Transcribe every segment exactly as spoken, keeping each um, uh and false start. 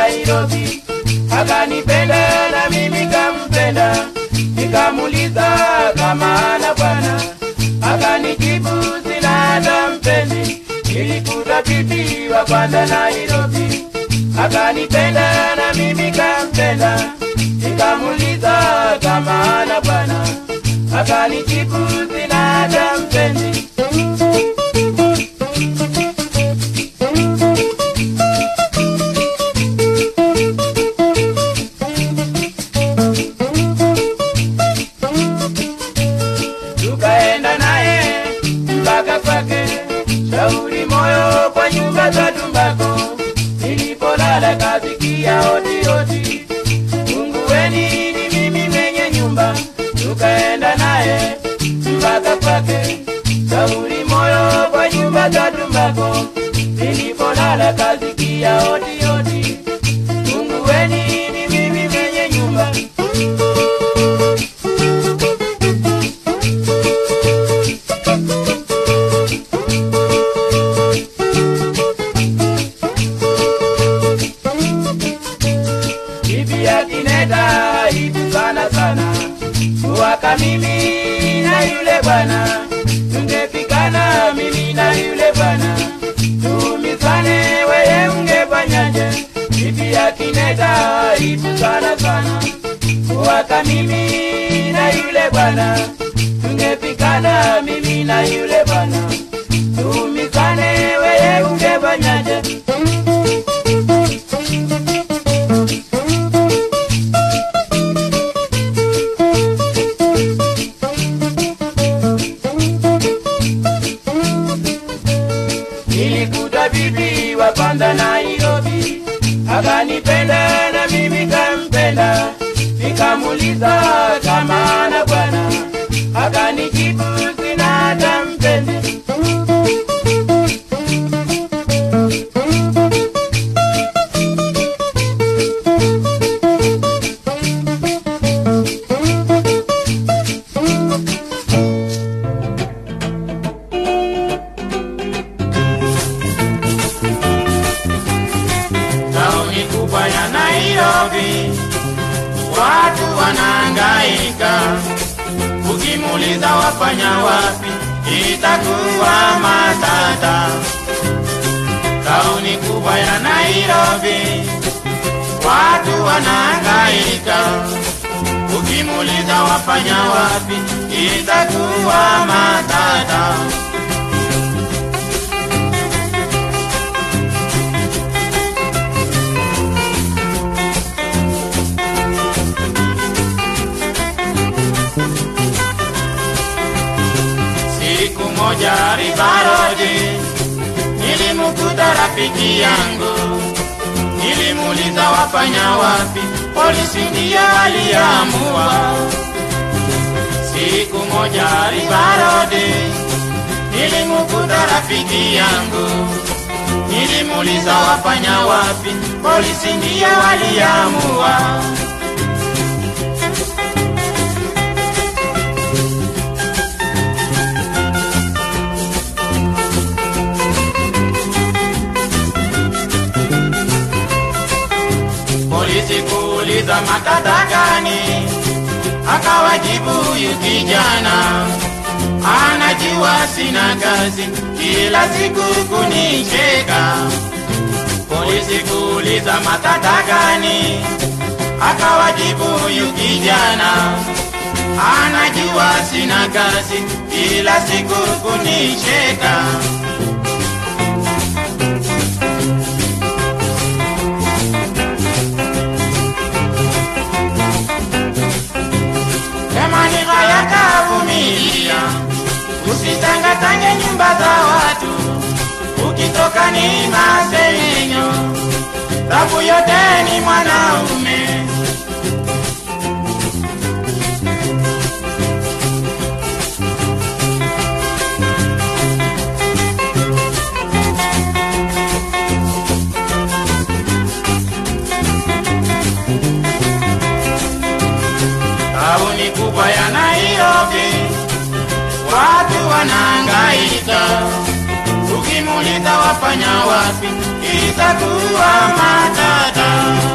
Nairobi. Akanipenda na mimi kampenda, nikamuliza kama ana bwana. Akanijibu sina hata mpenzi, nilikuta bibi wa kwanza Nairobi. Akanipenda na mimi kampenda, nikamuliza kama ana bwana. Akanijibu sina hata mpenzi. Tukaenda naye mpaka kwake, shauri moyo kwa nyumba za tumbako. Nilipolala kasikia hodi hodi, fungueni ni mimi mwenye nyumba. Tukaenda naye mpaka kwake, shauri moyo kwa nyumba za tumbako. Nilipolala kasikia hodi hodi, fungueni ni mimi mwenye nyumba. Bibi akineta hivi sana sana, waka mimi na yule bwana. Tungepigana mimi na yule bwana, tumizane wewe ungefanyaje? Bibi akineta hivi sana sana, waka mimi na yule bwana. Tungepigana mimi na yule bwana, tumizane wewe ungefanyaje? Nilikuta bibi wa kwanza Nairobi, akanipenda na mimi kampenda. Nikamuliza kama ana bwana, akanijibu sina hata mpenzi. Tauni kubwa ya Nairobi, watu wanahangaika. Ukimuliza wafanya wapi, itakuwa matata. Tauni kubwa ya Nairobi, watu wanahangaika. Ukimuliza wafanya wapi, itakuwa matata. Siku moja Ribarodi, nilimukuta rafiki yangu. Nilimuuliza wafanya wapi, polisi ndiye waliamua. Siku moja Ribarodi, nilimukuta rafiki yangu. Nilimuuliza wafanya wapi, polisi ndiye waliamua. Polisi kuuliza matata gani, akawajibu huyu kijana anajua sina kazi, kila siku kunicheka. Polisi kuuliza matata gani, akawajibu huyu kijana anajua sina kazi, kila siku kunicheka. Jamani haya kavumilia, usitangatange nyumba za watu. Ukitoka ni masengenyo, tabu yote ni mwanaume. Tauni kubwa ya Nairobi, watu wanahangaika. Ukimuuliza wafanya wapi, itakuwa matata.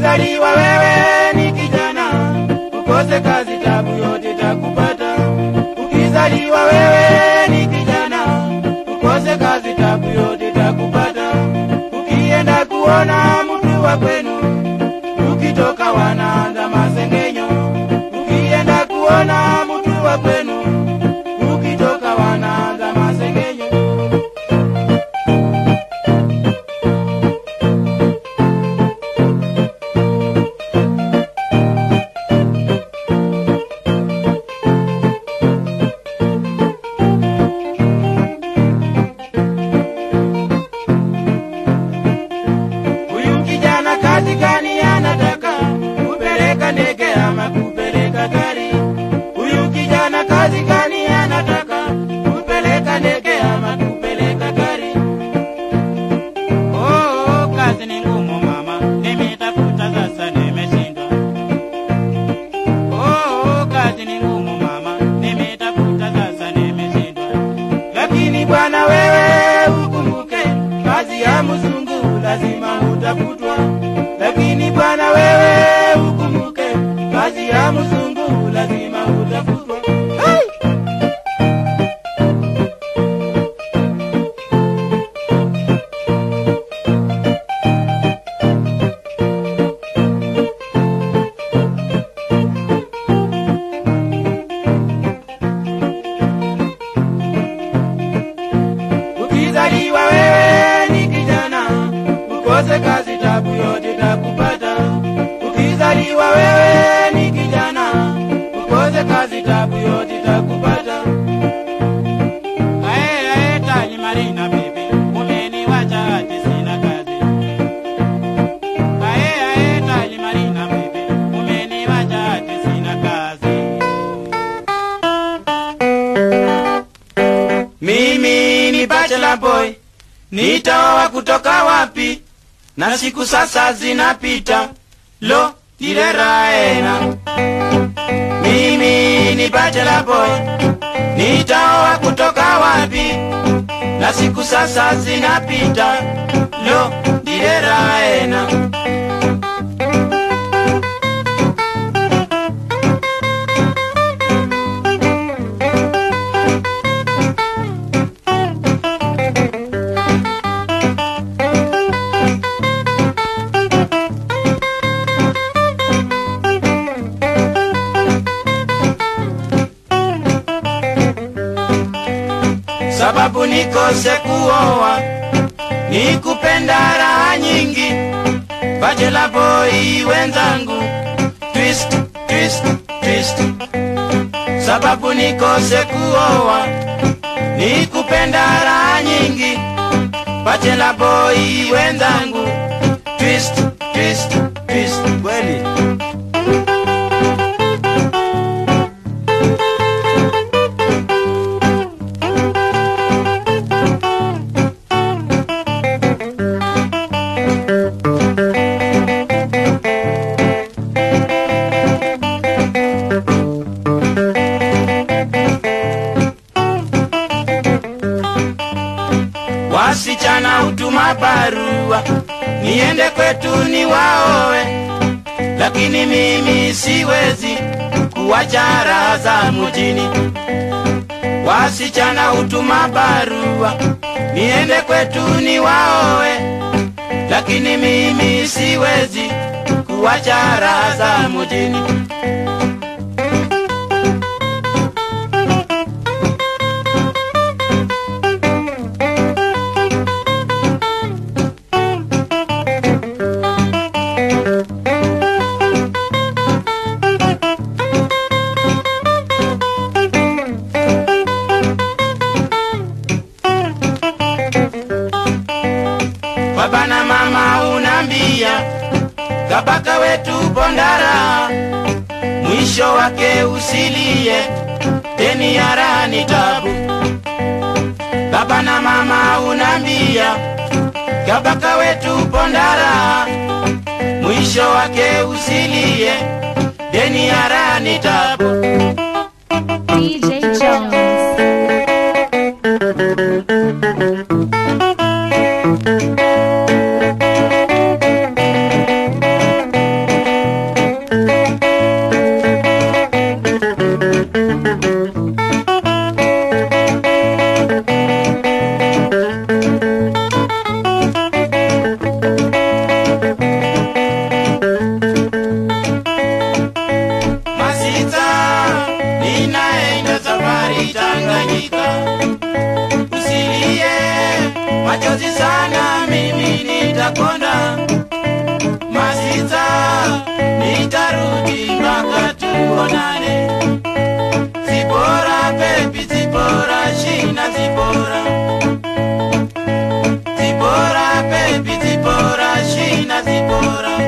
Ukizaliwa wewe ni kijana, ukose kazi tabu yote takupata. Ukizaliwa wewe ni kijana, ukose kazi tabu yote takupata. Ukienda kuona mtu wa kwenu, ukitoka wanaanza masengenyo. Ukienda kuona mtu wa kwenu, ukitoka wanaanza masengenyo. Huyu kijana kazi gani anataka? Kupeleka ndege ama kupeleka gari? Huyu kijana kazi gani anataka? Kupeleka ndege ama kupeleka gari? Oh, kazi ni ngumu mama, nimetafuta sasa nimeshindwa. Oh, kazi ni ngumu mama, nimetafuta sasa nimeshindwa. Lakini bwana wewe ukumbuke, kazi ya mzungu lazima utafutwa. Lakini bwana wewe ukumbuke, kazi ya mzungu lazima utafutwa. Hey! Ukizaliwa wewe ni kijana, ukose kazi tabu yote takupata. Ukizaliwa wewe ni kijana, ukose kazi tabu yote takupata. Ae ae tali Marina baby, umeniwacha ati sina kazi. Ae ae tali Marina baby, umeniwacha ati sina kazi. Mimi ni bachelor boy, nitaoa kutoka wapi? Na siku sasa zinapita, lo nileraena. Mimi ni bachelor boy, nitaoa kutoka wapi? Na siku sasa zinapita, lo nileraena. Sababu nikose kuoa, nikupenda raha nyingi. Bachelor boy wenzangu, twist, twist, twist. Sababu nikose kuoa, nikupenda raha nyingi. Bachelor boy wenzangu, twist, twist, twist. Kweli wasichana hutuma barua niende kwetu ni waoe, lakini mimi siwezi kuwacha raha za mjini. Wasichana hutuma barua niende kwetu ni waoe, lakini mimi siwezi kuwacha raha za mjini. Baba na mama unambia, kabaka wetu Bondara, mwisho wake usilie, deni ya raha ni tabu. Baba na mama unambia, kabaka wetu Bondara, mwisho wake usilie, deni ya raha ni tabu. D J Jones. nitakonda Masita, nitarudi mpaka tuonane. Zipora baby, Zipora shina Zipora. Zipora baby, Zipora shina Zipora.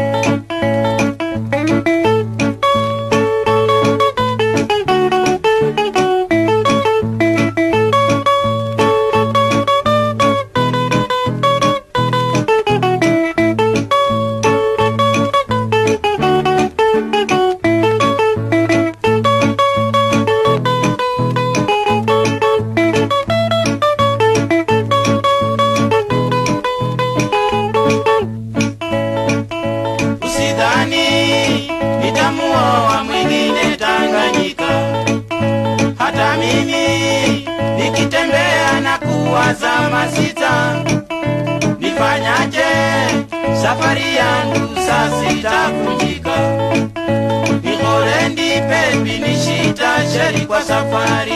Nitamuoa mwingine Tanganyika. Hata mimi nikitembea na kuwaza Masita, nifanyaje safari yangu sasa itavunjika. Nikorendi baby nishita sheri kwa safari.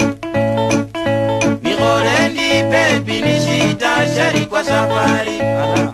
Nikorendi baby nishita sheri kwa safari. Ala.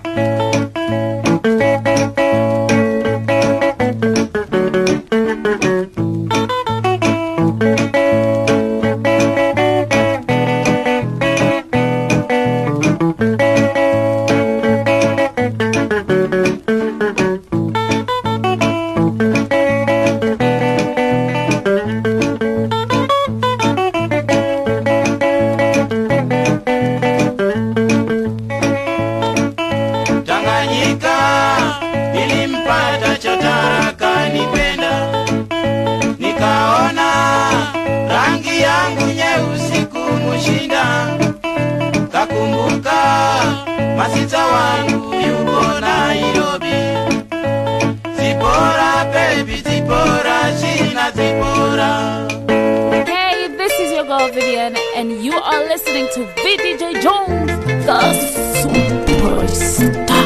Nilimpata chotara kanipenda, nikaona rangi yangu nyeusi kumushinda. Kakumbuka Masita wangu yuko Nairobi. Zipora baby, Zipora shina Zipora. Hey, this is your girl Vivian, and you are listening to V D J Jones, the superstar.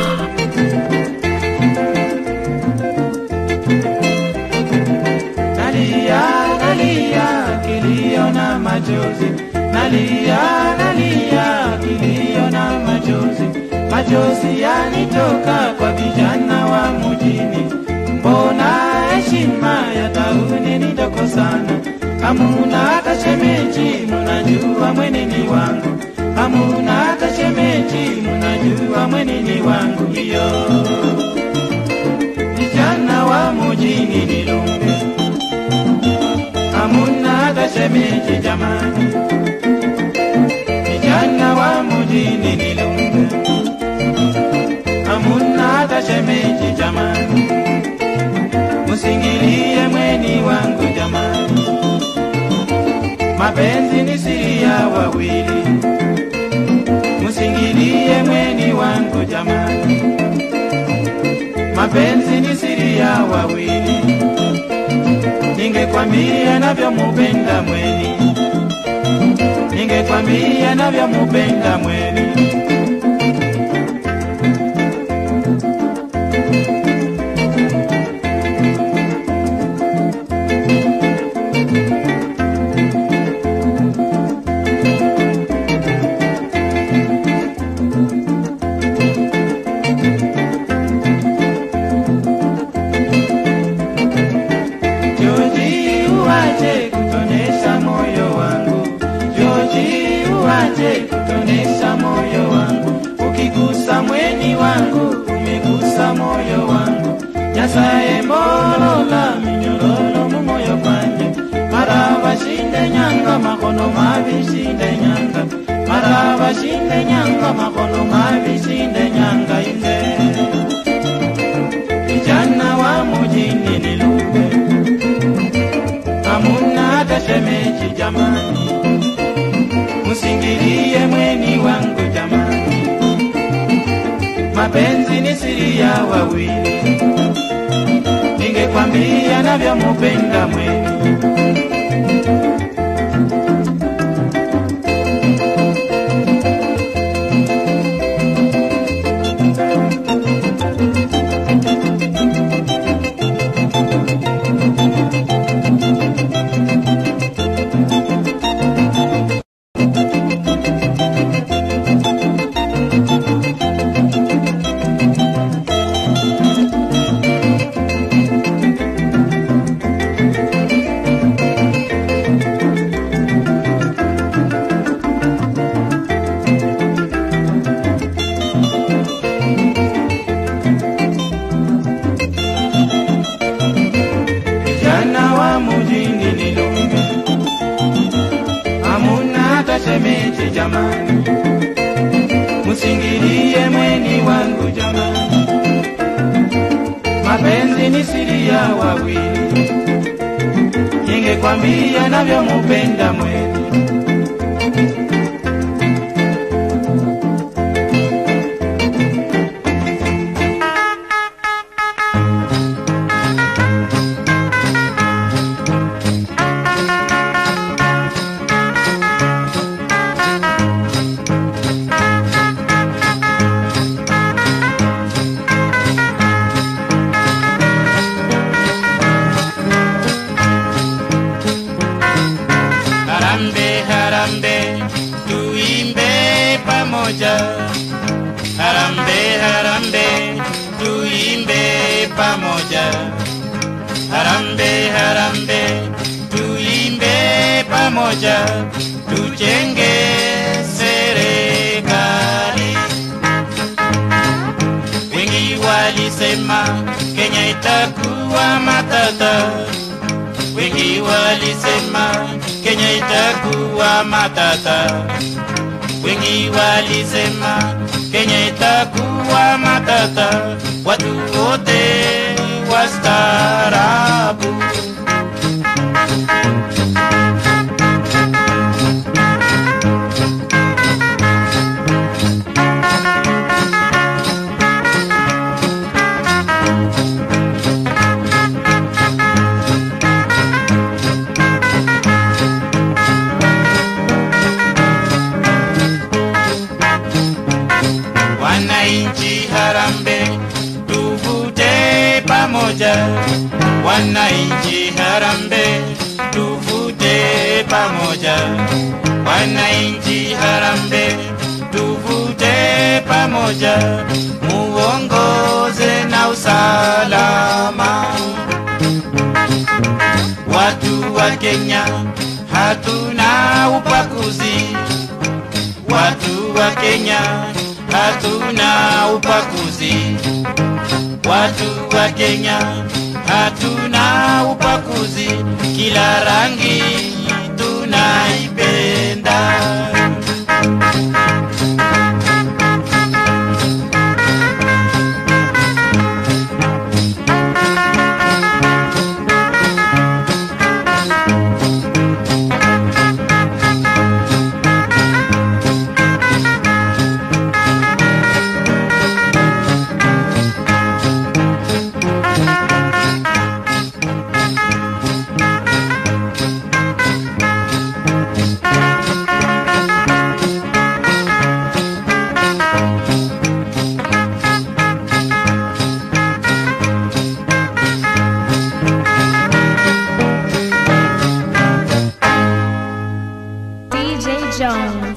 Nalia, nalia, kilio na machozi. Nalia, nalia, kilio na machozi. Machozi yanitoka kwa vijana wa mjini. Mbona heshima ya tauni ni ndogo sana. Hamuna hata shemeji, mnajua mweneni wangu. Hamuna hata shemeji, mnajua mweneni wangu. Iyo vijana wa mjini ni lumbe. Hamuna hata shemeji jamani. Vijana wa mjini ni lumbe. Hamuna hata shemeji jamani. Musingilie mweni wangu jamani. Mapenzi ni siri ya wawili. Musingilie mweni wangu jamani. Mapenzi ni siri ya wawili. Ningekwambia navyomupenda mweni. Ningekwambia navyomupenda mweni. Kutonesha moyo wangu, ukigusa mweni wangu, umegusa moyo wangu. Nyasaye mbolola minyororo mu moyo kwanje. Maraba shinde nyanga makono mavi shinde nyanga. Maraba shinde nyanga makono mavi shinde nyanga inde. Vijana wa mjini ni lumbe. Hamuna hata shemeji jamani. Musingilie mweni wangu jamani. Mapenzi ni siri ya wawili. Ningekwambia navyomupenda mweni. jamani, musingilie mweni wangu jamani, mapenzi ni siri ya wawili, ningekwambia navyomupenda mweni. Harambe, harambe, tuimbe pamoja. Harambe, harambe, tuimbe pamoja. Harambe, harambe, tuimbe pamoja. Tujenge serikali. Wengi walisema Kenya itakuwa matata. Wengi walisema Kenya itakuwa matata. Wengi walisema Kenya itakuwa matata. Watu wote wastaarabu. Wananchi harambe, tuvute pamoja. Wananchi harambe, tuvute pamoja. Wananchi harambe, tuvute pamoja. Muongoze na usalama. Watu wa Kenya hatuna ubaguzi. Watu wa Kenya hatuna ubaguzi. Watu wa Kenya hatuna ubaguzi. Kila rangi tunaipenda. D J Jones.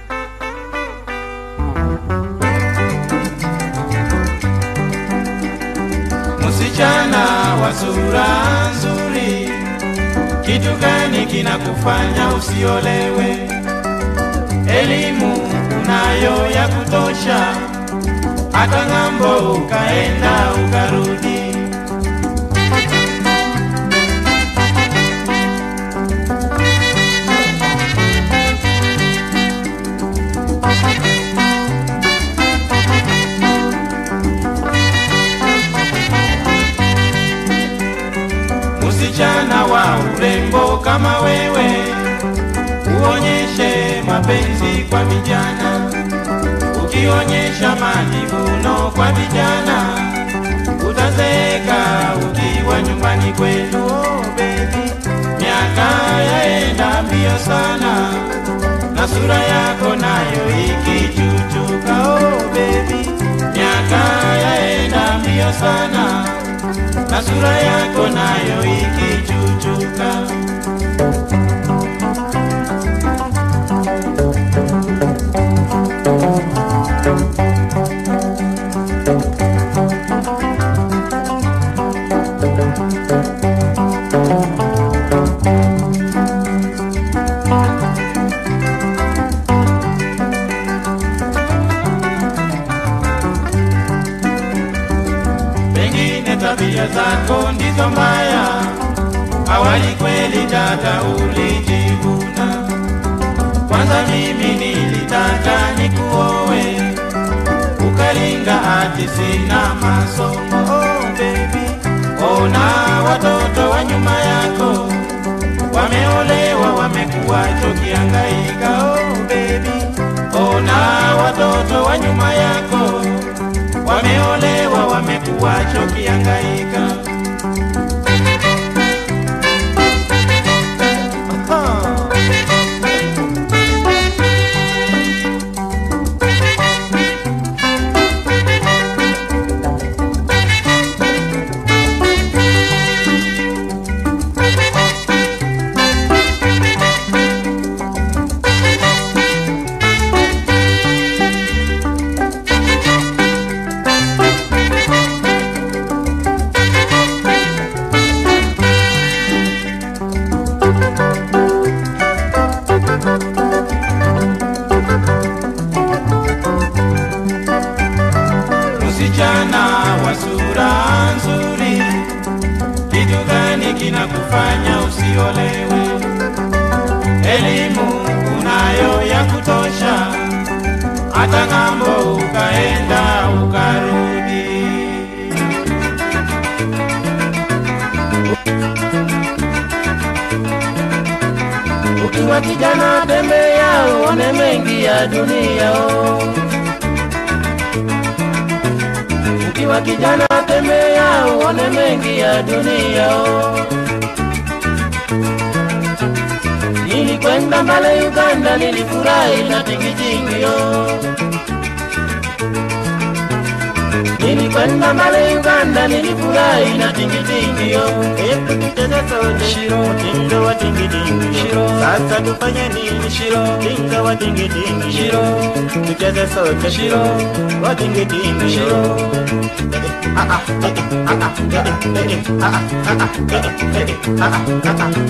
Msichana wa sura nzuri, kitu gani kinakufanya usiolewe? Elimu unayo ya kutosha, hata ng'ambo ukaenda ukarudi. Msichana wa urembo kama wewe, uonyeshe mapenzi kwa vijana. Ukionyesha majivuno kwa vijana, utazeeka ukiwa nyumbani kwenu. Oh baby, miaka yaenda mbio sana, na sura yako nayo ikichuchuka. Oh baby, miaka yaenda mbio sana, na sura yako nayo ikichuchuka. Pengine tabia zako ndizo mbaya, awali kweli dada ulijivuna. Kwanza mimi nili ulitaka nikuoe, ukalinga ati sina masomo. Oh baby, ona watoto wa nyuma yako wameolewa, wamekuwa tukihangaika. Oh baby, ona watoto wa nyuma yako wameolewa, wamekuwa tukihangaika. Msichana wa sura nzuri, kitu gani kinakufanya usiolewe? Elimu unayo ya kutosha, hata ng'ambo ukaenda ukarudi. Ukiwa kijana tembea uone mengi ya dunia. Ukiwa kijana tembea uone mengi ya dunia. Nilikwenda mbale Uganda, nilifurahi na tingitingi yo. Nilikwenda mbale Uganda, nilifurahi na tingitingi yo. Epu tucheze sote shiro, tinga wa tingitingi shiro. Sasa tufanye nini shiro, tinga wa tingitingi shiro. Tucheze sote shiro, wa tingitingi shiro. Ah ah, ah ah, ah ah, ah ah, ah ah.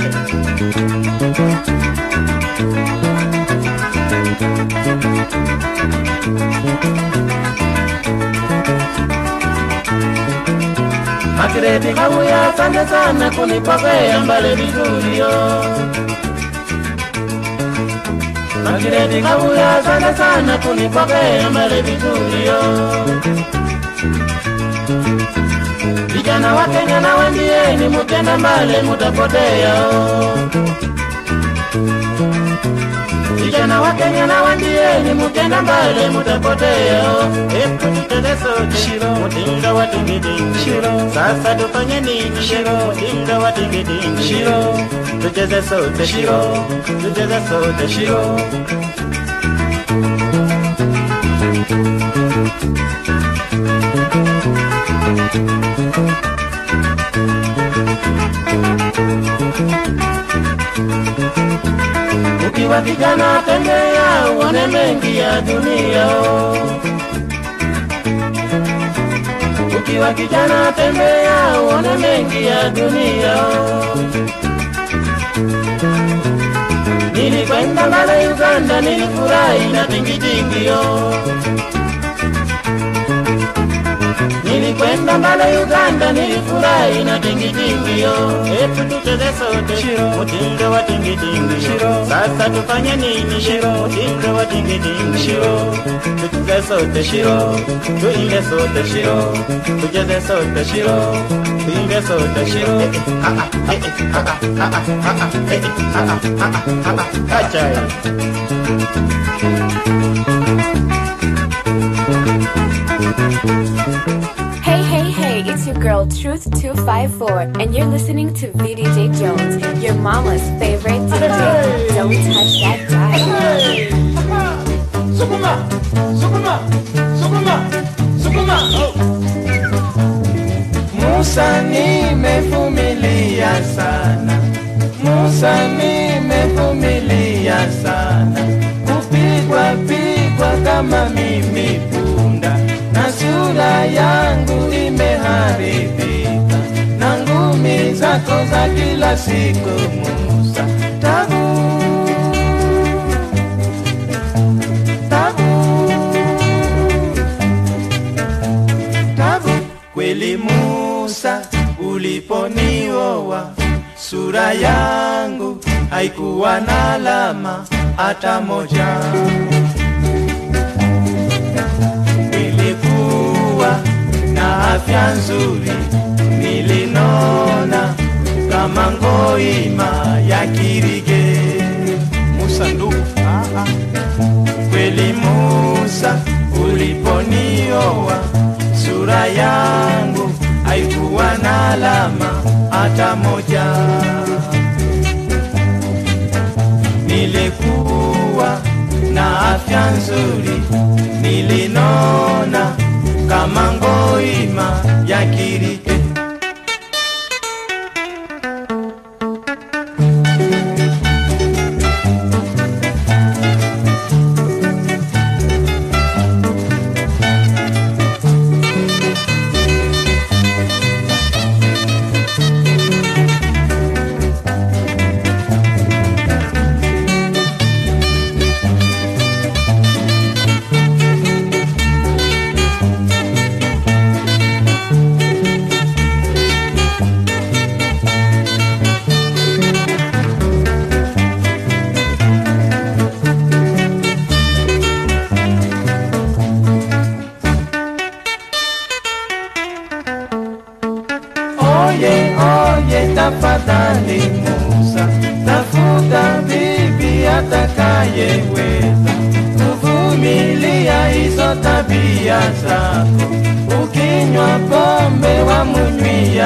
Magreti kabuya, asante sana kunipokea mbale vizuri yo. Magreti kabuya, asante sana kunipokea mbale vizuri yo. Vijana wa Kenya na waambieni, mukenda mbale mutapotea. Vijana wa Kenya na waambieni, mukenda mbale mutapotea. Epu tucheze sote shiro, mutinga wa tingitingi shiro. Sasa tufanye nini shiro, mutinga wa tingitingi shiro. Tucheze sote shiro, tucheze sote shiro. Ukiwa kijana tembea uone mengi ya dunia. Ukiwa kijana tembea uone mengi ya dunia. Nilikwenda mbale Uganda, nilifurahi na tingitingi yo. Nilikwenda mbale Uganda, nilifurahi na tingitingi yo. Epu tucheze sote shiro, mutinga wa tingitingi shiro. Sasa tufanye nini shiro, mutinga wa tingitingi shiro. Tucheze sote shiro, tuimbe sote shiro. Tucheze sote shiro, tuimbe sote shiro. Ah ah, ah ah, ah ah, ah ah, ah ah, achai. Hey, hey, hey, it's your girl Truth two five four, and you're listening to V D J Jones, your mama's favorite D J. Don't touch that dial. Sukuma, sukuma, sukuma, sukuma. Musa nimevumilia sana, Musa nimevumilia sana. Kupigwa pigwa kama mimi punda, na sura yangu imeharibika, na ngumi zako za kila siku Musa. Tabu, tabu, tabu. Kweli Musa uliponioa, sura yangu haikuwa na alama hata moja. afya nzuri, nilinona kama ngoima ya kirige. Musa ndugu, ah, ah. Kweli Musa uliponioa, sura yangu haikuwa na alama hata moja. Nilikuwa na afya nzuri, nilinona kama ngoima ya kirike. Oye, oye, tafadhali Musa, tafuta bibi atakayeweza kuvumilia hizo tabia zako. Ukinywa pombe wa munywia